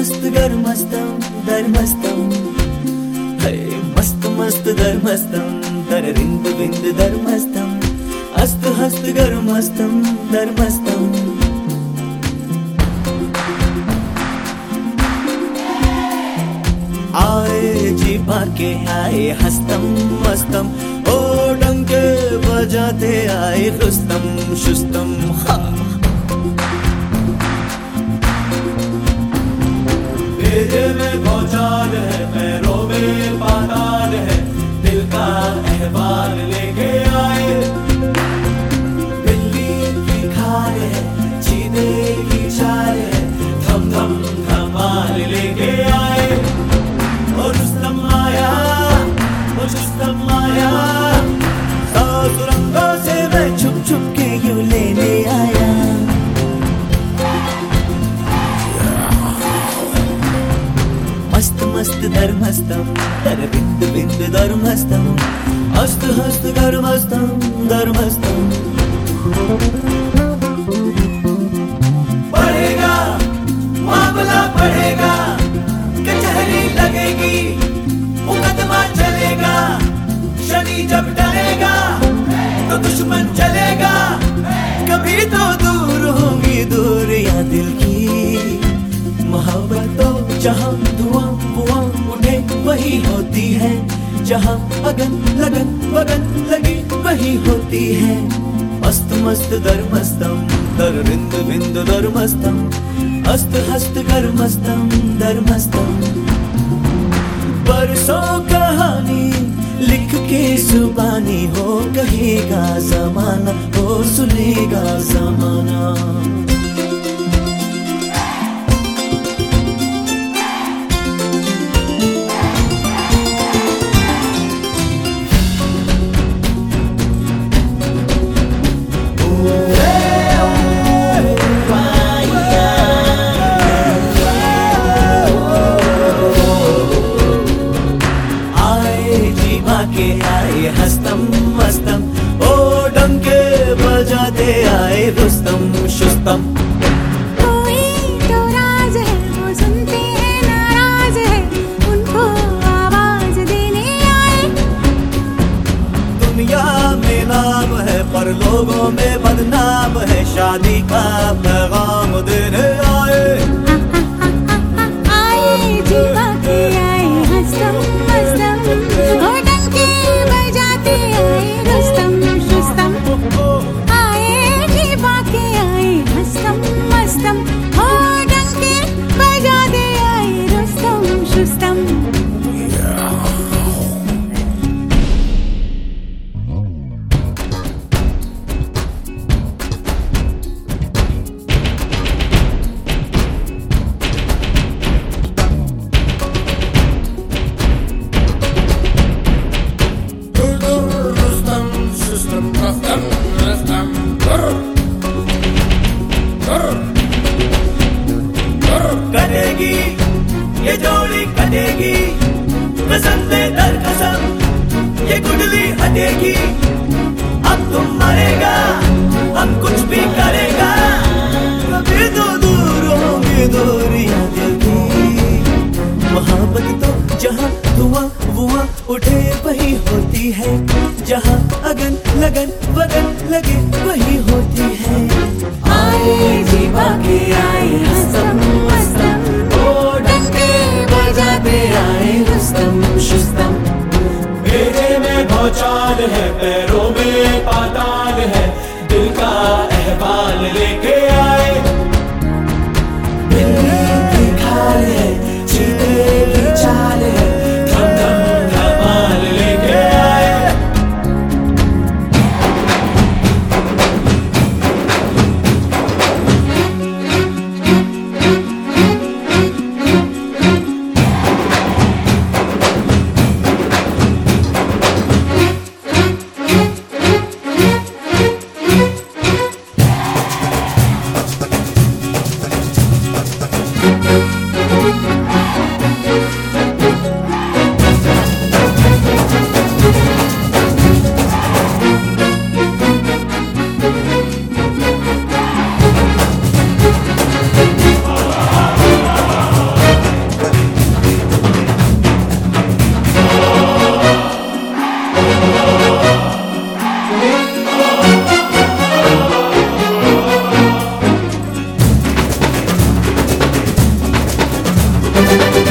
मस्त गर्मस्तम धर्मस्तम, हे मस्त मस्त धर्मस्तम धररिंद विंद धर्मस्तम, अस्त हस्त गर्मस्तम धर्मस्तम। आए जी पाके आए हस्तम मस्तम, ओ डंके बजाते आए रुस्तम शुस्तम। भेजे में भौचाल है, पैरों में पाताल है, दिल का अहवाल लेके आए। बिल्ली की खाल है, चीने की चाल है, धम धम धमाल लेके आए। और रुस्तम आया, और रुस्तम आया, सौ सुरंगों से मैं छुप छुप के यूं लेने आया। मस्त मस्त धर्मस्तम धरविंद विंद धर्मस्तम, अस्त हस्त गर्मस्तम धर्मस्तम। बढ़ेगा मामला बढ़ेगा, कचहरी लगेगी, मुकदमा चलेगा। शनि जब डरेगा तो दुश्मन चलेगा। कभी तो दूर होंगी दूरियां दिल की, मोहब्बत तो जहाँ धुआं बुआं उठे वही होती है, जहाँ अगन लगन वगन लगी वही होती है। मस्त मस्त धर्मस्तम धररिंद विंद धर्मस्तम, अस्त हस्त गर्मस्तम धर्मस्तम। बरसों कहानी लिख के जुबानी हो, कहेगा जमाना हो सुनेगा जमाना। के आए हस्तम मस्तम, ओ डंके बजाते आए रुस्तम शुस्तम। कोई तो राज है वो सुनते हैं नाराज है, उनको आवाज देने आए। दुनिया में नाम है पर लोगों में बदनाम है, शादी का पैगाम देने आए। आए जीवा के आए हस्तम मस्तम, कटेगी ये जोड़ी कटेगी, कसम दे दर कसम ये कुंडली हटेगी। अब तुम मरेगा हम कुछ भी करेगा, कभी तो दूर होंगे दूरियां दिल की। मोहब्बत तो जहाँ धुआं बुआं उठे वही होती है, जहाँ अगन लगन वगन लगे वही होती है। आए जीवा के आए हस्तम मस्तम, ओ डंके बजाते आए रुस्तम शुस्तम। भेजे में भौचाल है, पैरों में पाताल है, दिल का अहवाल लेके आए। बिल्ली की खाल है, चीते की चाल है, धम धम धमाल लेके आए। है।